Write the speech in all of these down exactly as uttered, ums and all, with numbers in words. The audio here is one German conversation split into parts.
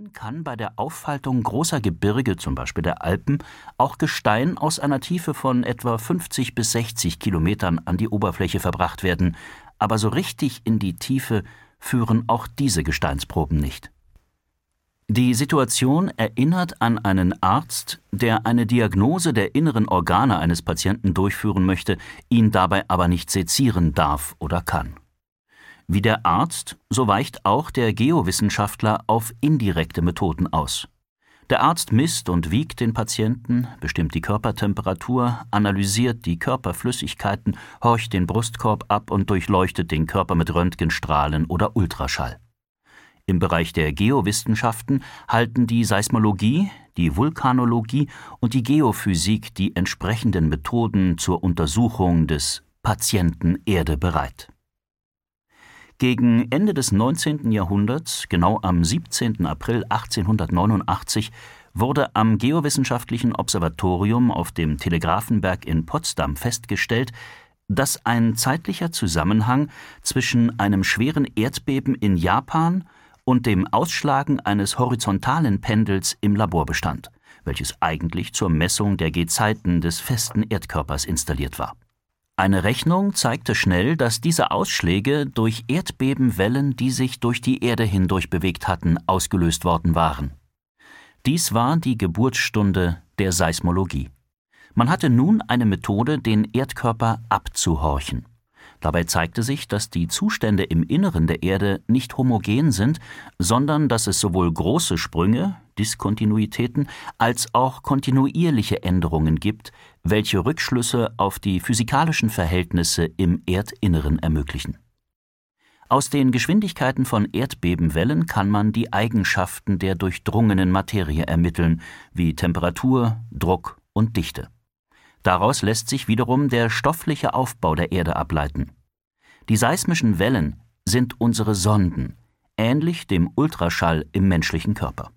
Dann kann bei der Auffaltung großer Gebirge, zum Beispiel der Alpen, auch Gestein aus einer Tiefe von etwa fünfzig bis sechzig Kilometern an die Oberfläche verbracht werden, aber so richtig in die Tiefe führen auch diese Gesteinsproben nicht. Die Situation erinnert an einen Arzt, der eine Diagnose der inneren Organe eines Patienten durchführen möchte, ihn dabei aber nicht sezieren darf oder kann. Wie der Arzt, so weicht auch der Geowissenschaftler auf indirekte Methoden aus. Der Arzt misst und wiegt den Patienten, bestimmt die Körpertemperatur, analysiert die Körperflüssigkeiten, horcht den Brustkorb ab und durchleuchtet den Körper mit Röntgenstrahlen oder Ultraschall. Im Bereich der Geowissenschaften halten die Seismologie, die Vulkanologie und die Geophysik die entsprechenden Methoden zur Untersuchung des Patienten Erde bereit. Gegen Ende des neunzehnten Jahrhunderts, genau am siebzehnten April achtzehnhundertneunundachtzig, wurde am Geowissenschaftlichen Observatorium auf dem Telegrafenberg in Potsdam festgestellt, dass ein zeitlicher Zusammenhang zwischen einem schweren Erdbeben in Japan und dem Ausschlagen eines horizontalen Pendels im Labor bestand, welches eigentlich zur Messung der Gezeiten des festen Erdkörpers installiert war. Eine Rechnung zeigte schnell, dass diese Ausschläge durch Erdbebenwellen, die sich durch die Erde hindurch bewegt hatten, ausgelöst worden waren. Dies war die Geburtsstunde der Seismologie. Man hatte nun eine Methode, den Erdkörper abzuhorchen. Dabei zeigte sich, dass die Zustände im Inneren der Erde nicht homogen sind, sondern dass es sowohl große Sprünge, Diskontinuitäten, als auch kontinuierliche Änderungen gibt, welche Rückschlüsse auf die physikalischen Verhältnisse im Erdinneren ermöglichen. Aus den Geschwindigkeiten von Erdbebenwellen kann man die Eigenschaften der durchdrungenen Materie ermitteln, wie Temperatur, Druck und Dichte. Daraus lässt sich wiederum der stoffliche Aufbau der Erde ableiten. Die seismischen Wellen sind unsere Sonden, ähnlich dem Ultraschall im menschlichen Körper.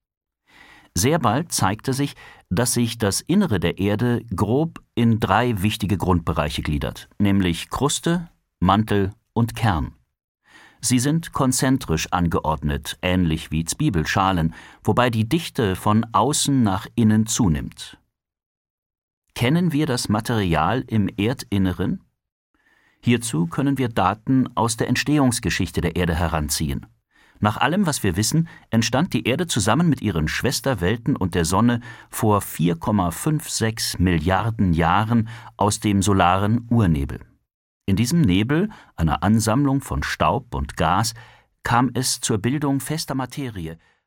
Sehr bald zeigte sich, dass sich das Innere der Erde grob in drei wichtige Grundbereiche gliedert, nämlich Kruste, Mantel und Kern. Sie sind konzentrisch angeordnet, ähnlich wie Zwiebelschalen, wobei die Dichte von außen nach innen zunimmt. Kennen wir das Material im Erdinneren? Hierzu können wir Daten aus der Entstehungsgeschichte der Erde heranziehen. Nach allem, was wir wissen, entstand die Erde zusammen mit ihren Schwesterwelten und der Sonne vor vier Komma sechsundfünfzig Milliarden Jahren aus dem solaren Urnebel. In diesem Nebel, einer Ansammlung von Staub und Gas, kam es zur Bildung fester Materie,